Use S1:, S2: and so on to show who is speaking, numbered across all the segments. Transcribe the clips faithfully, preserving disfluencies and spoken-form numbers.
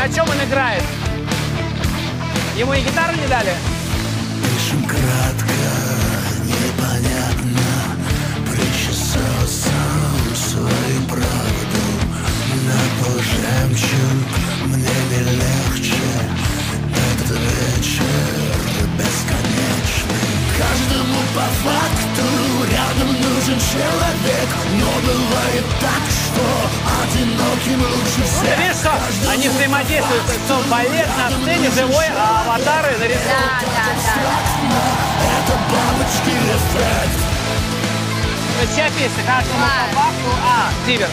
S1: о чем он играет? Ему и гитару не дали?
S2: Пишем кратко, непонятно. Причесал сам свою правду. На пол жемчуг, мне не легче. Этот вечер бесконечный. Каждому по факту рядом нужен человек. Но бывает так, что одиноким лучше всех.
S1: Ты видишь, что они взаимодействуют, что балет на сцене живой, а аватары нарисованы.
S3: Да, да, да.
S2: Это бабочки эффект.
S1: То есть чья песня? Каждому по факту. А, Зиверт.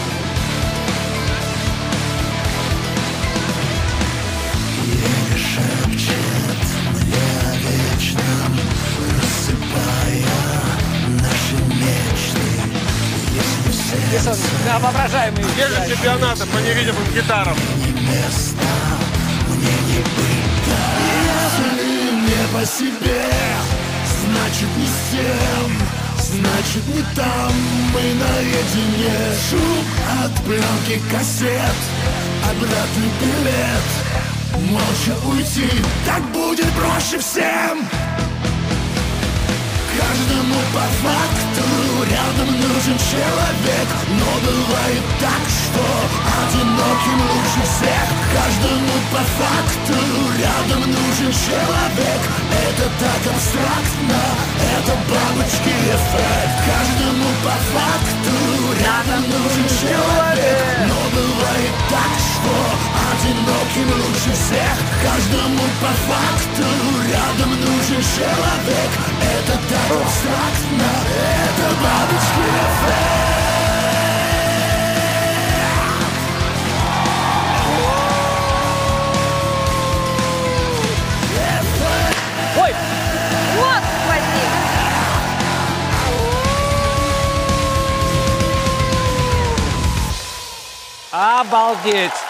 S2: Еле шепчет мне о вечном, рассыпая наши мечты. Если в сердце
S1: Да, воображаемый.
S4: Где же чемпионаты по невидимым гитарам?
S2: не место, мне не быть там. Если не по себе, значит не с тем, значит не там. Мы наедине. Шум от пленки кассет, обратный билет. Молча уйти, так будет проще всем. Каждому по факту рядом нужен человек. Но бывает так, что одиноким лучше всех. Каждому по факту рядом нужен человек. Это так абстрактно, это бабочки эффект. Каждому по факту рядом нужен человек. Но бывает так, что одиноким лучше всех. Каждому по факту рядом нужен человек. Это так абстрактно, это бабочки эффект.
S1: Ой!
S3: Господи!
S1: Обалдеть!